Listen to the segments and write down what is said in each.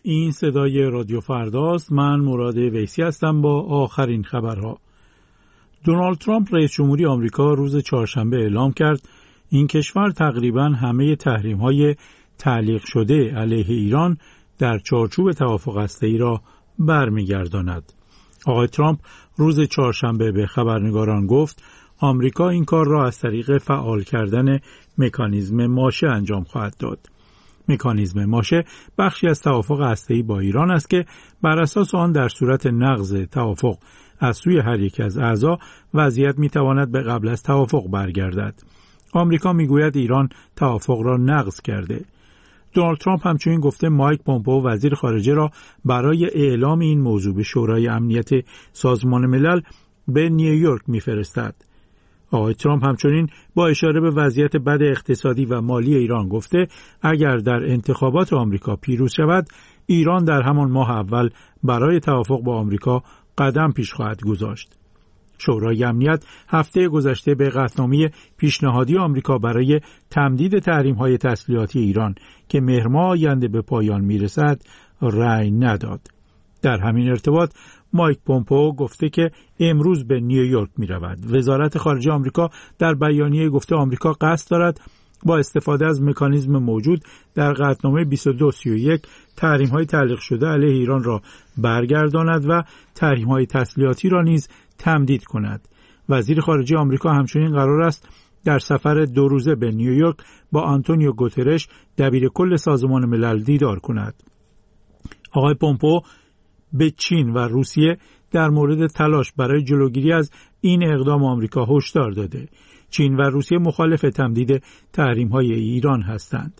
این صدای رادیو فرداست. من مراد ویسی هستم با آخرین خبرها. دونالد ترامپ رئیس جمهوری آمریکا روز چهارشنبه اعلام کرد این کشور تقریباً همه تحریم‌های تعلیق شده علیه ایران در چارچوب توافق هسته‌ای را برمیگرداند. آقای ترامپ روز چهارشنبه به خبرنگاران گفت آمریکا این کار را از طریق فعال کردن مکانیزم ماشه انجام خواهد داد. مکانیزم ماشه بخشی از توافق هسته‌ای با ایران است که بر اساس آن در صورت نقض توافق از سوی هر یک از اعضا وضعیت می‌تواند به قبل از توافق برگردد. آمریکا می‌گوید ایران توافق را نقض کرده. دونالد ترامپ همچنین گفته مایک پومپئو وزیر خارجه را برای اعلام این موضوع به شورای امنیت سازمان ملل به نیویورک می‌فرستد. آقای ترامپ همچنین با اشاره به وضعیت بد اقتصادی و مالی ایران گفته اگر در انتخابات آمریکا پیروز شود ایران در همان ماه اول برای توافق با آمریکا قدم پیش خواهد گذاشت. شورای امنیت هفته گذشته به قطعنامه پیشنهادی آمریکا برای تمدید تحریم‌های تسلیحاتی ایران که مهر ماه آینده به پایان میرسد رأی نداد. در همین ارتباط مایک پومپئو گفته که امروز به نیویورک می رود. وزارت خارجه آمریکا در بیانیه گفته آمریکا قصد دارد با استفاده از مکانیزم موجود در قطعنامه 2231 تحریم‌های تعلیق شده علیه ایران را برگرداند و تحریم‌های تسلیحاتی را نیز تمدید کند. وزیر خارجه آمریکا همچنین قرار است در سفر 2 روزه به نیویورک با آنتونیو گوترش دبیر کل سازمان ملل دیدار کند. آقای پومپئو به چین و روسیه در مورد تلاش برای جلوگیری از این اقدام آمریکا هشدار داده. چین و روسیه مخالف تمدید تحریم‌های ایران هستند.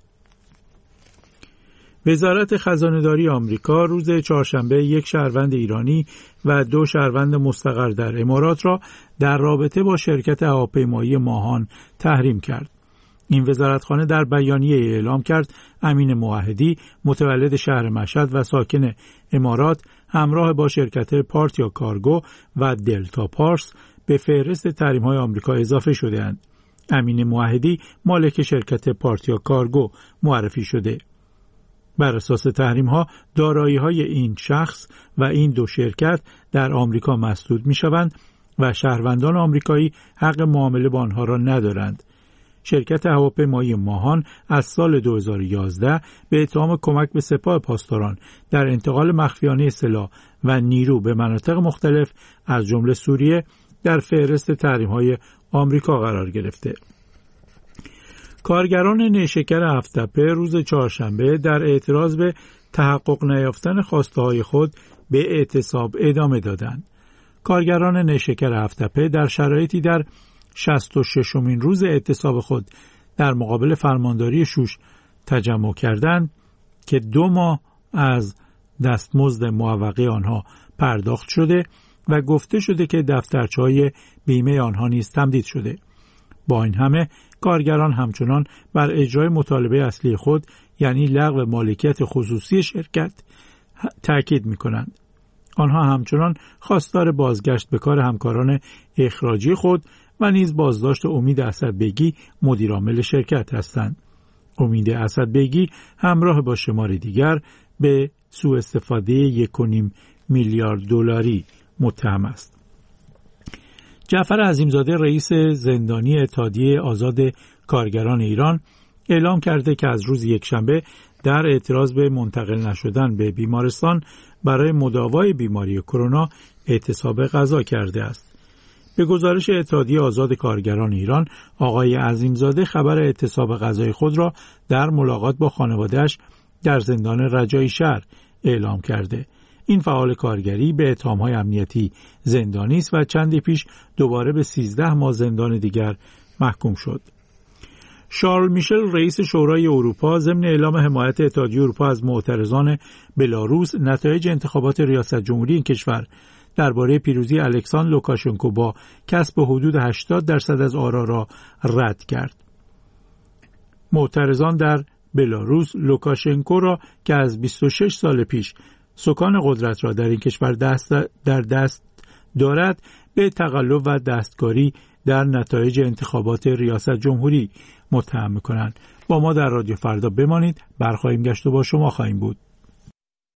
وزارت خزانه‌داری آمریکا روز چهارشنبه 1 شهروند ایرانی و 2 شهروند مستقر در امارات را در رابطه با شرکت هواپیمایی ماهان تحریم کرد. این وزارتخانه در بیانیه اعلام کرد امین موحدی متولد شهر مشهد و ساکن امارات همراه با شرکت پارتیا کارگو و دلتا پارس به فهرست تحریم‌های آمریکا اضافه شده‌اند. امین موحدی مالک شرکت پارتیا کارگو معرفی شده. بر اساس تحریم‌ها دارایی‌های این شخص و این 2 شرکت در آمریکا مسدود می‌شوند و شهروندان آمریکایی حق معامله با آنها را ندارند. شرکت هواپیمایی ماهان از سال 2011 به اتهام کمک به سپاه پاسداران در انتقال مخفیانه سلاح و نیرو به مناطق مختلف از جمله سوریه در فهرست تحریم‌های آمریکا قرار گرفته. کارگران نیشکر هفت‌تپه روز چهارشنبه در اعتراض به تحقق نیافتن خواسته‌های خود به اعتصاب ادامه دادند. کارگران نیشکر هفت‌تپه در شرایطی در 66مین روز اعتصاب خود در مقابل فرمانداری شوش تجمع کردند که 2 ماه از دستمزد معوقه آنها پرداخت شده و گفته شده که دفترچه‌های بیمه آنها نیز تمدید شده. با این همه کارگران همچنان بر اجرای مطالبه اصلی خود یعنی لغو مالکیت خصوصی شرکت تاکید می‌کنند. آنها همچنان خواستار بازگشت به کار همکاران اخراجی خود و نیز بازداشت امید اسدبگی مدیرعامل شرکت هستند. امید اسدبگی همراه با شماری دیگر به سوء استفاده 1.5 میلیارد دلاری متهم است. جعفر عظیمزاده رئیس زندانی اتحادیه آزاد کارگران ایران اعلام کرده که از روز یکشنبه در اعتراض به منتقل نشدن به بیمارستان برای مداوای بیماری کرونا اعتصاب غذا کرده است. به گزارش اتحادیه آزاد کارگران ایران، آقای عظیمزاده خبر اعتصاب غذای خود را در ملاقات با خانواده‌اش در زندان رجایی شهر اعلام کرده. این فعال کارگری به اتهام‌های امنیتی زندانی است و چندی پیش دوباره به 13 ماه زندان دیگر محکوم شد. شارل میشل رئیس شورای اروپا ضمن اعلام حمایت اتحادیه اروپا از معترضان بلاروس نتایج انتخابات ریاست جمهوری این کشور درباره پیروزی الکساندر لوکاشنکو با کسب حدود 80% از آرا را رد کرد. معترضان در بلاروس لوکاشنکو را که از 26 سال پیش سکان قدرت را در این کشور در دست دارد به تقلب و دستکاری در نتایج انتخابات ریاست جمهوری متهم می‌کنند. با ما در رادیو فردا بمانید، برخواهیم گشت و با شما خواهیم بود.